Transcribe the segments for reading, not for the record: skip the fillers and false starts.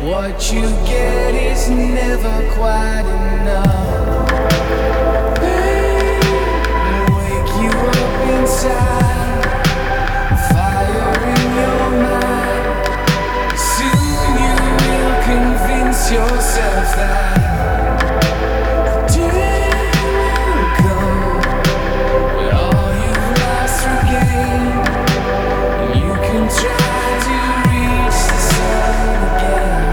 What you get is never quite enough. Pain will wake you up inside, fire in your mind. Soon you will convince yourself that the day will come when all you've lost regain, and you can try to reach the sun again.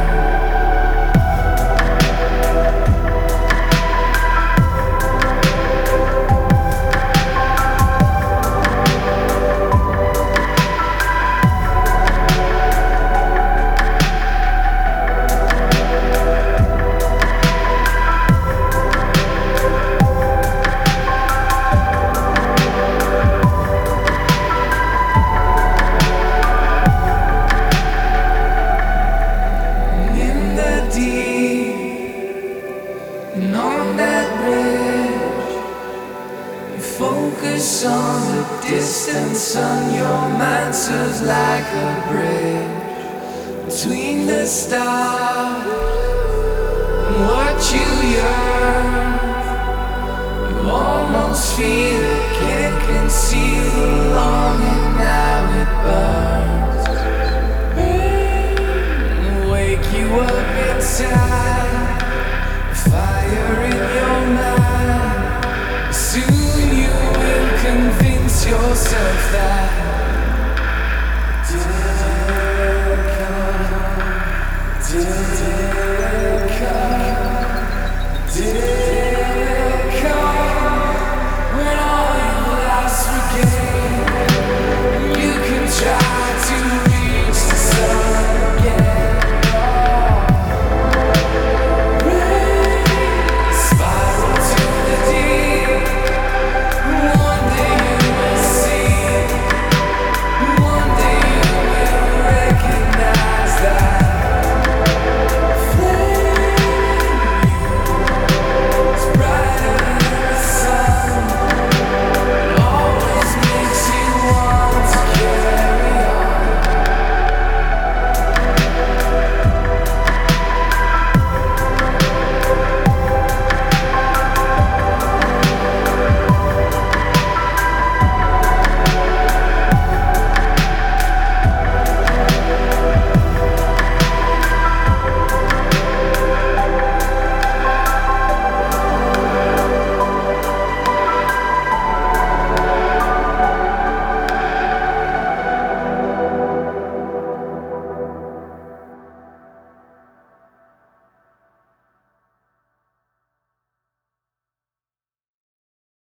And on that bridge, you focus on the distance sun. Your mind serves like a bridge between the stars and what you yearn. You almost feel it, can't conceal the longing. Now it burns and wake you up inside. Fire in your mind. Soon you will convince yourself that